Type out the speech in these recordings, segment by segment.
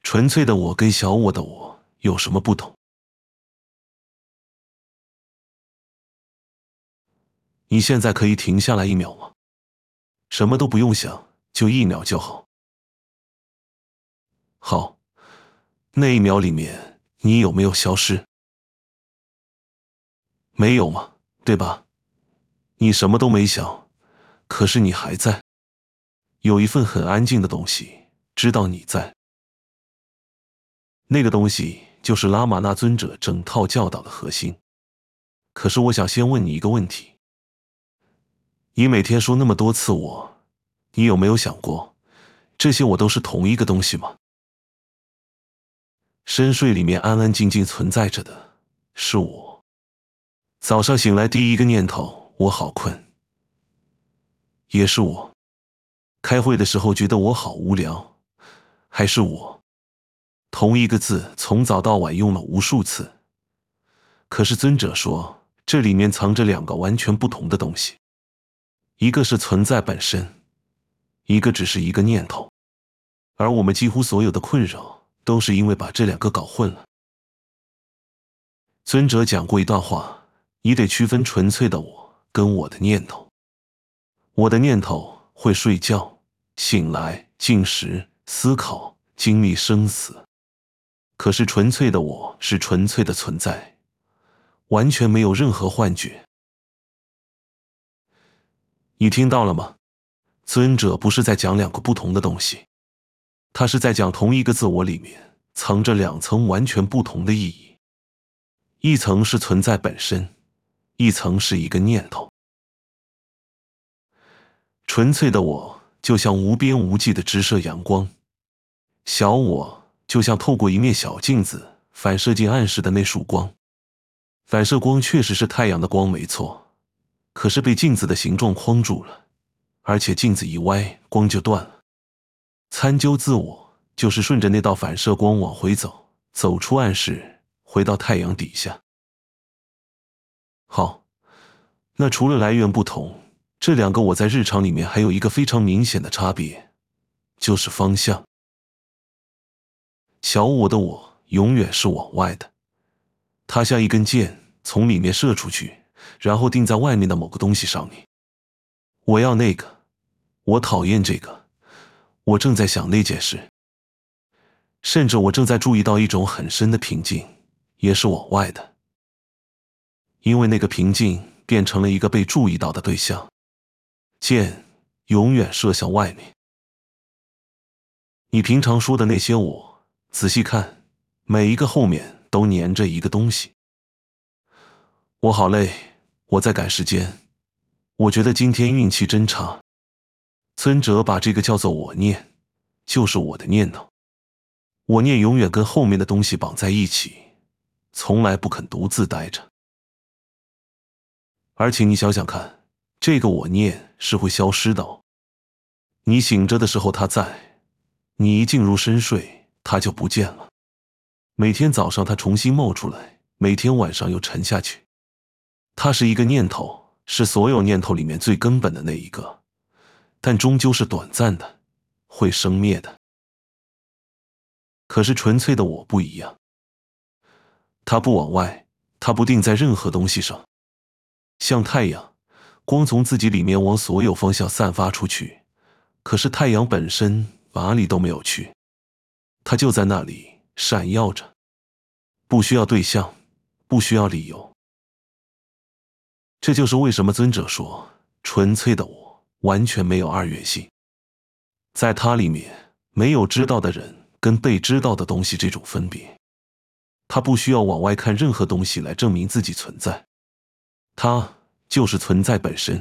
纯粹的我跟小我的我有什么不同？你现在可以停下来1秒吗？什么都不用想，就1秒就好。好，那1秒里面你有没有消失？没有嘛，对吧？你什么都没想，可是你还在。有一份很安静的东西，知道你在。那个东西就是拉玛那尊者整套教导的核心。可是我想先问你一个问题，你每天说那么多次我，你有没有想过，这些我都是同一个东西吗？深睡里面安安静静存在着的是我。早上醒来第一个念头，我好困，也是我。开会的时候觉得我好无聊，还是我。同一个字从早到晚用了无数次。可是尊者说，这里面藏着2个完全不同的东西，一个是存在本身，一个只是一个念头。而我们几乎所有的困扰，都是因为把这2个搞混了。尊者讲过一段话，你得区分纯粹的我跟我的念头。我的念头会睡觉、醒来、进食、思考、经历生死。可是纯粹的我是纯粹的存在，完全没有任何幻觉。你听到了吗？尊者不是在讲2个不同的东西，他是在讲同一个自我里面藏着2层完全不同的意义。一层是存在本身，一层是一个念头。纯粹的我就像无边无际的直射阳光，小我就像透过一面小镜子反射进暗室的那束光。反射光确实是太阳的光没错，可是被镜子的形状框住了，而且镜子一歪，光就断了。参究自我就是顺着那道反射光往回走，走出暗室，回到太阳底下。好，那除了来源不同，这2个我在日常里面还有一个非常明显的差别，就是方向。小我的我永远是往外的，它像一根箭从里面射出去，然后钉在外面的某个东西上面。我要那个，我讨厌这个，我正在想那件事，甚至我正在注意到一种很深的平静，也是往外的。因为那个平静变成了一个被注意到的对象，箭永远射向外面。你平常说的那些我，仔细看，每一个后面都粘着一个东西。我好累，我在赶时间，我觉得今天运气真差。尊者把这个叫做我念，就是我的念头。我念永远跟后面的东西绑在一起，从来不肯独自待着。而且你想想看，这个我念是会消失的哦。你醒着的时候它在，你一进入深睡，它就不见了。每天早上它重新冒出来，每天晚上又沉下去。它是一个念头，是所有念头里面最根本的那一个，但终究是短暂的，会生灭的。可是纯粹的我不一样，它不往外，它不定在任何东西上。像太阳，光从自己里面往所有方向散发出去，可是太阳本身哪里都没有去，它就在那里闪耀着，不需要对象，不需要理由。这就是为什么尊者说，纯粹的我完全没有二元性，在它里面没有知道的人跟被知道的东西这种分别，他不需要往外看任何东西来证明自己存在，它就是存在本身。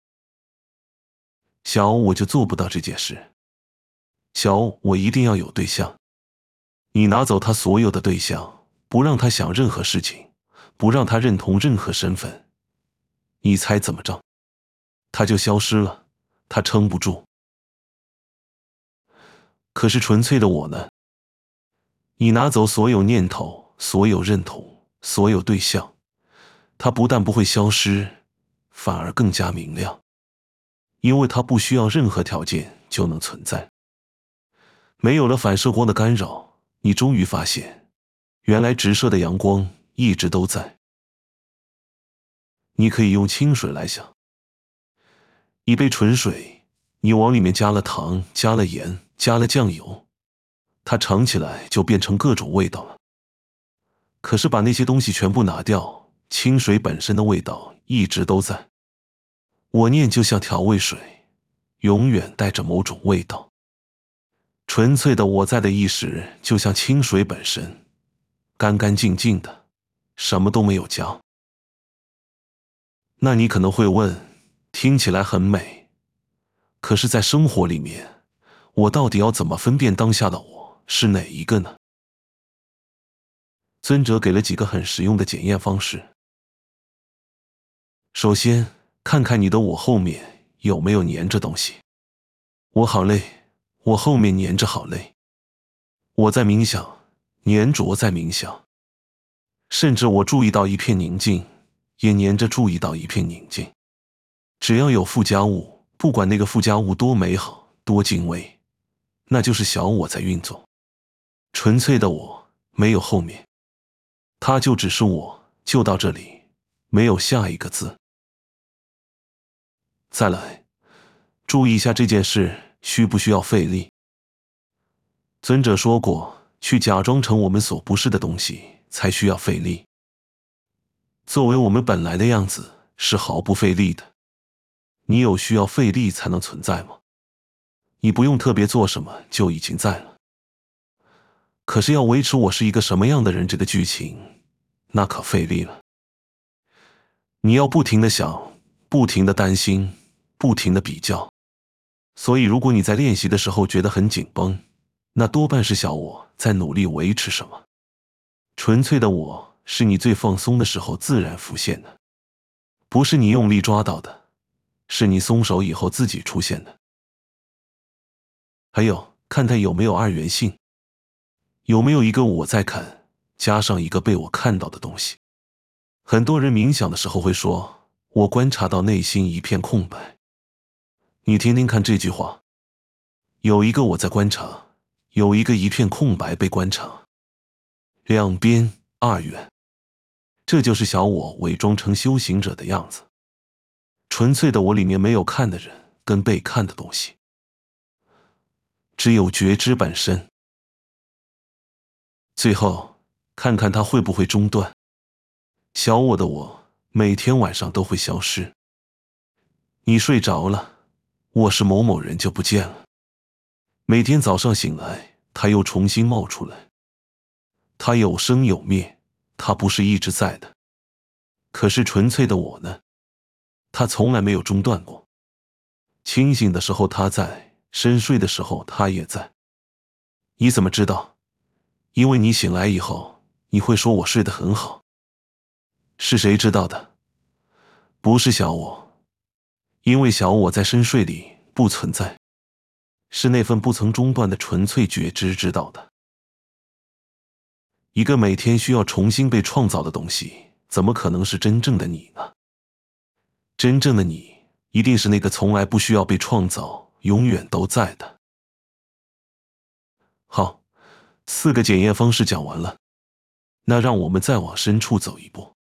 小我就做不到这件事，小我一定要有对象。你拿走他所有的对象，不让他想任何事情，不让他认同任何身份，你猜怎么着？他就消失了，他撑不住。可是纯粹的我呢？你拿走所有念头，所有认同，所有对象，它不但不会消失，反而更加明亮，因为它不需要任何条件就能存在。没有了反射光的干扰， 你终于发现，原来直射的阳光一直都在。你可以用清水来想，一杯纯水，你往里面加了糖，加了盐，加了酱油，它尝起来就变成各种味道了。可是把那些东西全部拿掉，清水本身的味道一直都在。我念就像调味水，永远带着某种味道。纯粹的我在的意识就像清水本身，干干净净的，什么都没有加。那你可能会问，听起来很美，可是在生活里面，我到底要怎么分辨当下的我是哪一个呢？尊者给了几个很实用的检验方式。首先，看看你的我后面有没有粘着东西。我好累，我后面粘着好累。我在冥想，粘着在冥想。甚至我注意到一片宁静，也粘着注意到一片宁静。只要有附加物，不管那个附加物多美好，多敬畏，那就是小我在运作。纯粹的我没有后面，它就只是我，就到这里，没有下一个字。再来，注意一下这件事需不需要费力。尊者说过，去假装成我们所不是的东西才需要费力。作为我们本来的样子是毫不费力的。你有需要费力才能存在吗？你不用特别做什么就已经在了。可是要维持我是一个什么样的人这个剧情，那可费力了。你要不停地想，不停地担心，不停地比较。所以如果你在练习的时候觉得很紧绷，那多半是小我在努力维持什么。纯粹的我是你最放松的时候自然浮现的，不是你用力抓到的，是你松手以后自己出现的。还有，看看有没有二元性，有没有一个我在看，加上一个被我看到的东西。很多人冥想的时候会说，我观察到内心一片空白。你听听看这句话，有一个我在观察，有一个一片空白被观察，两边二元，这就是小我伪装成修行者的样子。纯粹的我里面没有看的人跟被看的东西，只有觉知本身。最后，看看它会不会中断。小我的我每天晚上都会消失。你睡着了，我是某某人就不见了。每天早上醒来，它又重新冒出来。它有生有灭，它不是一直在的。可是纯粹的我呢？它从来没有中断过。清醒的时候它在，深睡的时候它也在。你怎么知道？因为你醒来以后，你会说我睡得很好。是谁知道的？不是小我，因为小我在深睡里不存在，是那份不曾中断的纯粹觉知知道的。一个每天需要重新被创造的东西，怎么可能是真正的你呢？真正的你，一定是那个从来不需要被创造，永远都在的。好，4个检验方式讲完了，那让我们再往深处走一步。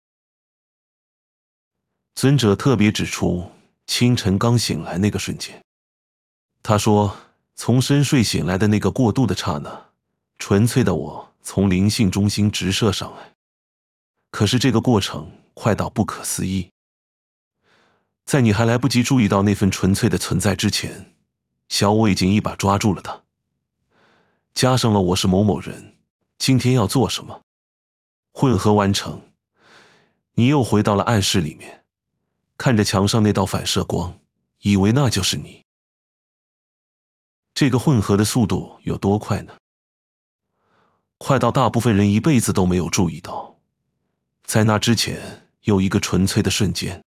尊者特别指出，清晨刚醒来那个瞬间，他说，从深睡醒来的那个过渡的刹那，纯粹的我从灵性中心直射上来。可是这个过程快到不可思议，在你还来不及注意到那份纯粹的存在之前，小我已经一把抓住了它，加上了我是某某人，今天要做什么，混合完成，你又回到了暗室里面，看着墙上那道反射光，以为那就是你。这个混合的速度有多快呢？快到大部分人一辈子都没有注意到，在那之前有一个纯粹的瞬间。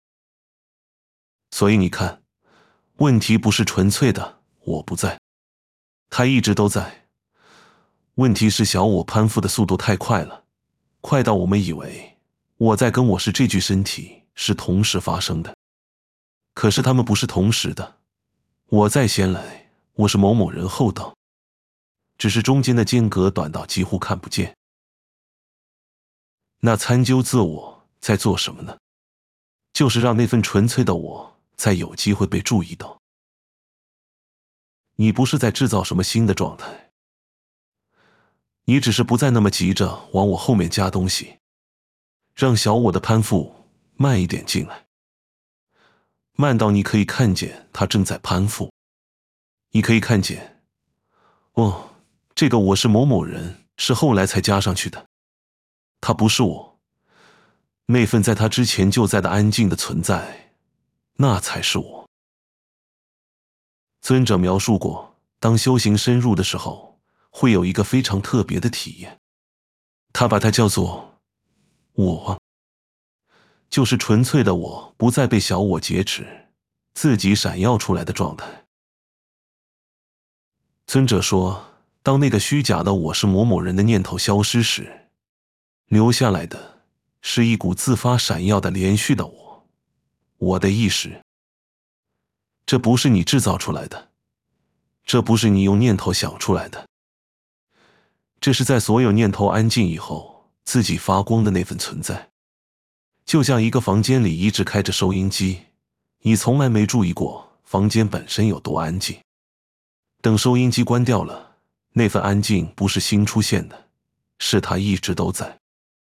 所以你看，问题不是纯粹的我不在，它一直都在。问题是小我攀附的速度太快了，快到我们以为我在跟我是这具身体是同时发生的。可是他们不是同时的，我在先来，我是某某人后到。 只是中间的间隔短到几乎看不见。那参究自我在做什么呢？就是让那份纯粹的我再有机会被注意到。你不是在制造什么新的状态，你只是不再那么急着往我后面加东西，让小我的攀附慢一点进来，慢到你可以看见它正在攀附。你可以看见，哦，这个我是某某人，是后来才加上去的，他不是我，那份在他之前就在的安静的存在，那才是我。尊者描述过，当修行深入的时候，会有一个非常特别的体验，他把它叫做我，就是纯粹的我不再被小我劫持，自己闪耀出来的状态。尊者说，当那个虚假的我是某某人的念头消失时，留下来的是一股自发闪耀的连续的我的意识。这不是你制造出来的，这不是你用念头想出来的，这是在所有念头安静以后自己发光的那份存在。就像一个房间里一直开着收音机，你从来没注意过房间本身有多安静。等收音机关掉了，那份安静不是新出现的，是它一直都在。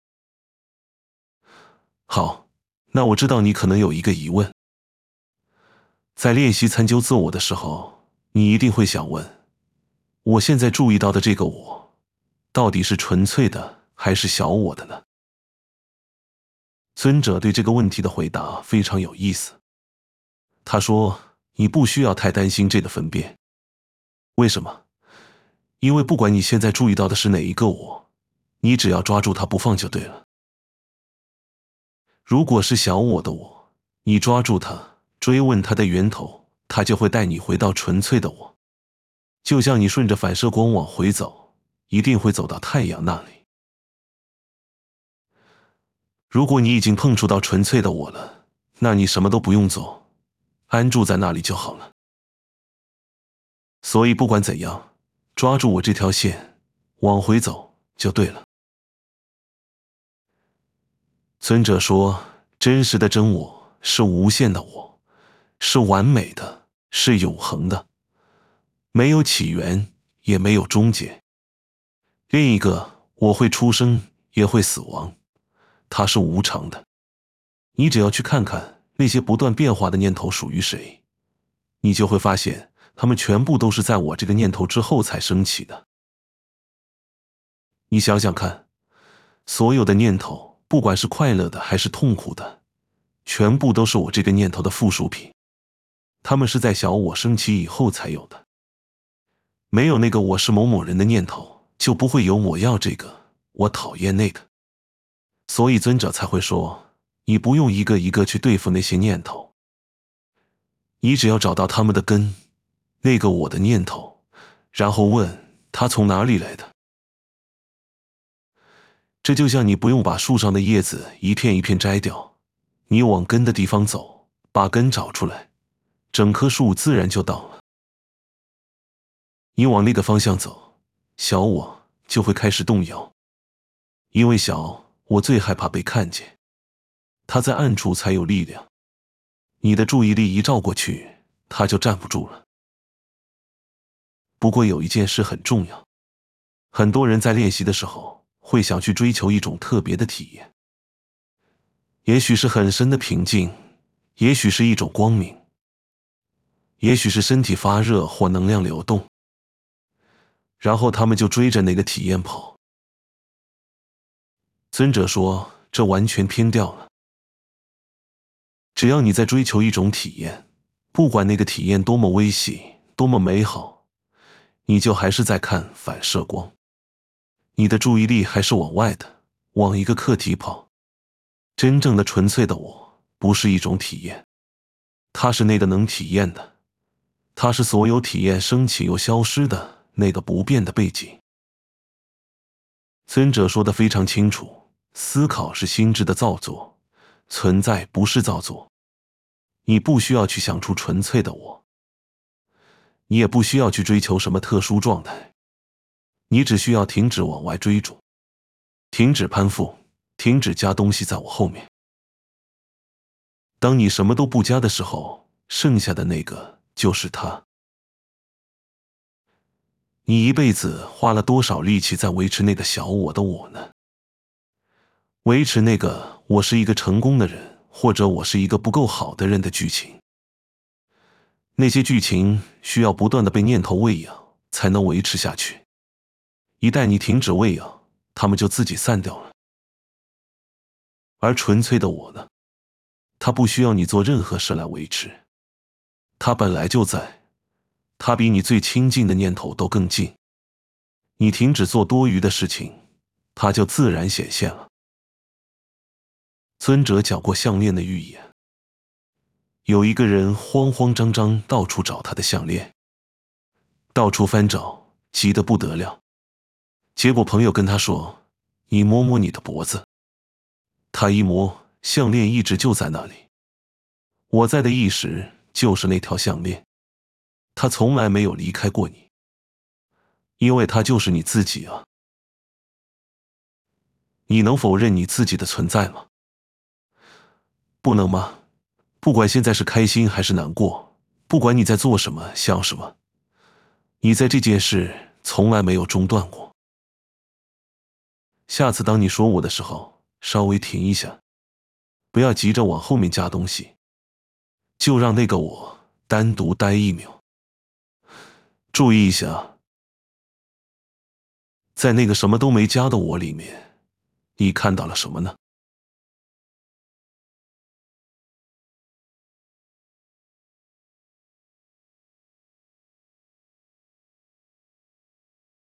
好，那我知道你可能有一个疑问。在练习参究自我的时候，你一定会想问，我现在注意到的这个我，到底是纯粹的还是小我的呢？尊者对这个问题的回答非常有意思。他说，你不需要太担心这个分辨。为什么？因为不管你现在注意到的是哪一个我，你只要抓住它不放就对了。如果是小我的我，你抓住它，追问它的源头，它就会带你回到纯粹的我。就像你顺着反射光往回走，一定会走到太阳那里。如果你已经碰触到纯粹的我了，那你什么都不用做，安住在那里就好了。所以不管怎样，抓住我这条线，往回走就对了。尊者说，真实的真我是无限的我，是完美的，是永恒的，没有起源，也没有终结。另一个我会出生，也会死亡，它是无常的。你只要去看看那些不断变化的念头属于谁，你就会发现它们全部都是在我这个念头之后才升起的。你想想看，所有的念头，不管是快乐的还是痛苦的，全部都是我这个念头的附属品，它们是在小我升起以后才有的。没有那个我是某某人的念头，就不会有我要这个，我讨厌那个。所以尊者才会说，你不用一个一个去对付那些念头，你只要找到他们的根，那个我的念头，然后问它从哪里来的。这就像你不用把树上的叶子一片一片摘掉，你往根的地方走，把根找出来，整棵树自然就到了。你往那个方向走，小我就会开始动摇，因为小我最害怕被看见，它在暗处才有力量。你的注意力一照过去，它就站不住了。不过有一件事很重要，很多人在练习的时候会想去追求一种特别的体验，也许是很深的平静，也许是一种光明，也许是身体发热或能量流动，然后他们就追着那个体验跑。尊者说，这完全偏掉了。只要你在追求一种体验，不管那个体验多么微细，多么美好，你就还是在看反射光，你的注意力还是往外的，往一个课题跑。真正的纯粹的我，不是一种体验，它是那个能体验的，它是所有体验升起又消失的那个不变的背景。尊者说得非常清楚，思考是心智的造作，存在不是造作。你不需要去想出纯粹的我，你也不需要去追求什么特殊状态。 你只需要停止往外追逐，停止攀附，停止加东西在我后面。当你什么都不加的时候，剩下的那个就是他。你一辈子花了多少力气在维持那个小我的我呢？维持那个我是一个成功的人，或者我是一个不够好的人的剧情。那些剧情需要不断的被念头喂养，才能维持下去。一旦你停止喂养，它们就自己散掉了。而纯粹的我呢？它不需要你做任何事来维持，它本来就在，它比你最亲近的念头都更近。你停止做多余的事情，它就自然显现了。尊者讲过项链的寓言，有一个人慌慌张张到处找他的项链，到处翻找，急得不得了。结果朋友跟他说：“你摸摸你的脖子。”他一摸，项链一直就在那里。我在的意识就是那条项链，它从来没有离开过你，因为它就是你自己啊。你能否认你自己的存在吗？不能吗？不管现在是开心还是难过，不管你在做什么想什么，你在这件事从来没有中断过。下次当你说我的时候，稍微停一下，不要急着往后面加东西，就让那个我单独待1秒。注意一下，在那个什么都没加的我里面，你看到了什么呢？